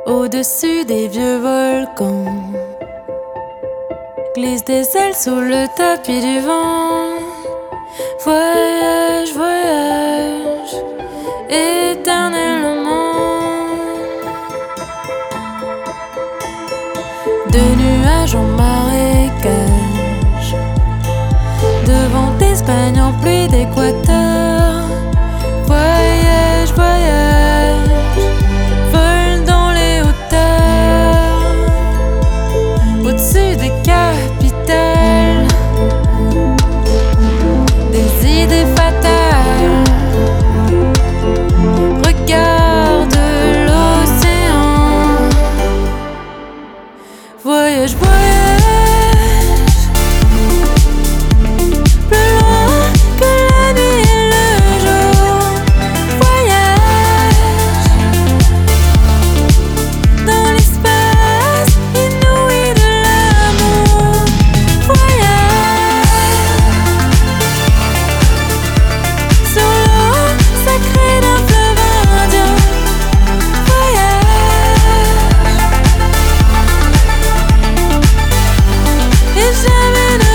Au-dessus des vieux volcans, glisse des ailes sous le tapis du vent. Voyage, voyage, éternellement. De nuages en marécage, de vent d'Espagne en pluie d'Équateur. Voyage, voyage, vole dans les hauteurs, au-dessus des capitales, des idées fatales. Regarde l'océan. Voyage, voyage, plus loin que la nuit et le jour. Voyage dans l'espace inouï de l'amour. Voyage sur l'eau sacrée d'un fleuve indien. Voyage et jamais ne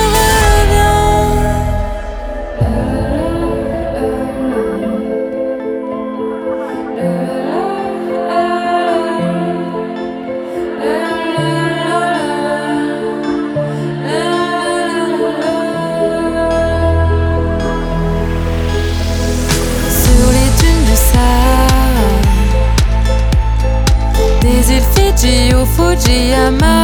sur les dunes du Sahara, des îles Fidji au Fujiyama.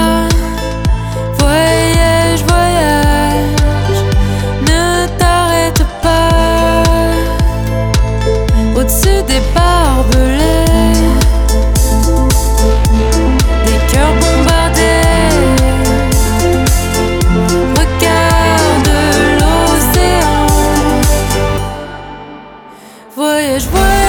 Voyage, voyage, ne t'arrête pas. Au-dessus des barbelés, des cœurs bombardés. Regarde l'océan. Voyage, voyage.